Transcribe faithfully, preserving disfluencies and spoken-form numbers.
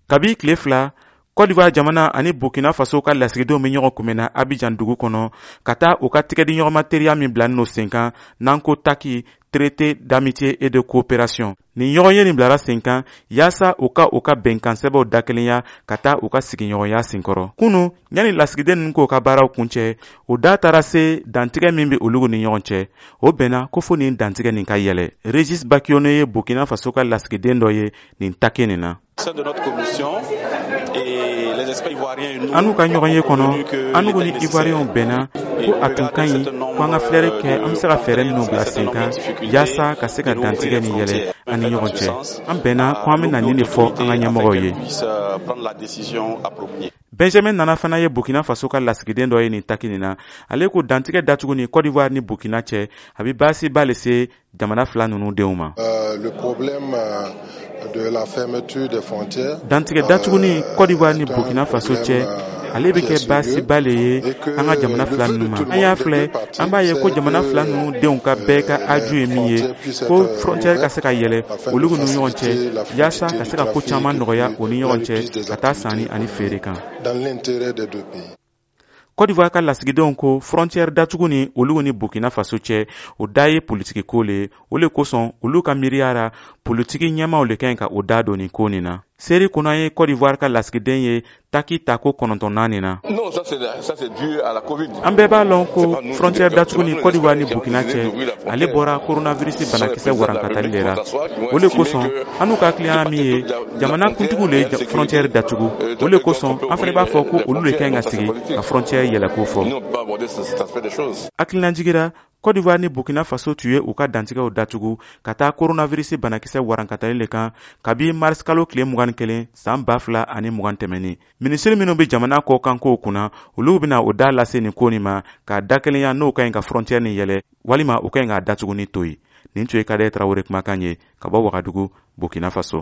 kabi tile fila Côte d'Ivoire jamana ani Burkina Faso ka lasigidenw bɛ ɲɔgɔn kunbɛnna Abidjan dugu kɔnɔ ka taa u ka tigɛdi ɲɔgɔnma teriya min bilanin no sen kan n'an ko taki traité d'amitié et de coopération. Nin ɲɔgɔn ye nin bilara sen kan yaasa u ka u ka bɛnkan sɛbɛnw dakelenya ka taa u ka sigiɲɔgɔnya senkɔrɔ. Kunu ɲani lasigiden ninnu k'o ka baaraw kuncɛ o da taara se dantigɛ min bɛ olu ni ɲɔgɔn cɛ o bɛnna ko fo nin dantigɛ nin ka yɛlɛ. Régis Bakiono ye Burkina Faso ka lasigiden dɔ ye nin taki nin na. Anu ka ɲɔgɔn ye kɔnɔ anu ni Ivoirien bɛnna ko a tun ka ɲi ko an ka filɛri kɛ an bɛ se ka fɛɛrɛ minnu bila sen kan yaasa ka se ka dantigɛ ni yɛlɛ an ni ɲɔgɔn cɛ. An bɛnna ko an bɛ na nin de fɔ an ka ɲɛmɔgɔw ye. Benjamin Nana fana ye Burkina Faso ka lasigiden dɔ ye nin taki nin na. Ale ko dantigɛ datugu ni Côte d'Ivoire ni Burkina cɛ a bɛ baasiba lase jamana fila ninnu denw ma. Le problème de la fermeture des frontières. Dantigɛ datugu ni Côte d'Ivoire ni Burkina Faso cɛ ale bɛ kɛ baasiba le ye an ka jamana fila ninnu ma. An y'a filɛ an b'a ye ko jamana fila ninnu denw ka bɛɛ ka aju ye min ye ko frontière ka se ka yɛlɛ olu ni ɲɔgɔn cɛ yaasa ka se ka ko caman nɔgɔya o ni ɲɔgɔn cɛ ka taa sanni ani feere kan. Côte d'Ivoire ka lasigidenw ko frontière datugu ni olu ni Burkina Faso cɛ o da ye politiki ko le o le kosɔn olu ka miiriyara politiki ɲɛmaw le kaɲi ka o da don nin ko nin na. Seri Kuna ye Côte d'Ivoire ka lasigiden ye taki tako kɔnɔntɔnnan nin na. An bɛɛ b'a lɔn ko frontière datugu ni Côte d'Ivoire ni Burkina cɛ ale bɔra coronavirus banakisɛ warankatali le ra. O le kosɔn an n'u ka hakilina min ye jamana kuntigiw le frontière datugu o le kosɔn an fana b'a fɔ ko olu le kaɲi ka sigi ka frontière yɛlɛko fɔ. Hakilina jigira Côte d'Ivoire ni Burkina Faso tun ye u ka dantigɛw datugu ka taa coronavirus banakisɛ warankatali le kan kabi mars kalo tile mugan ni kelen san ba fila ani mugan tɛmɛni. Minisiri minnu bɛ jamana kɔ kan kow kunna olu bɛna o da lase nin ko nin ma ka dakelenya n'o kaɲi ka frontière ni yɛlɛ walima u kaɲi ka datugu ni to ye. Nin tun ye Kade Tarawele kumakan ye ka bɔ Wagadugu, Burkina Faso.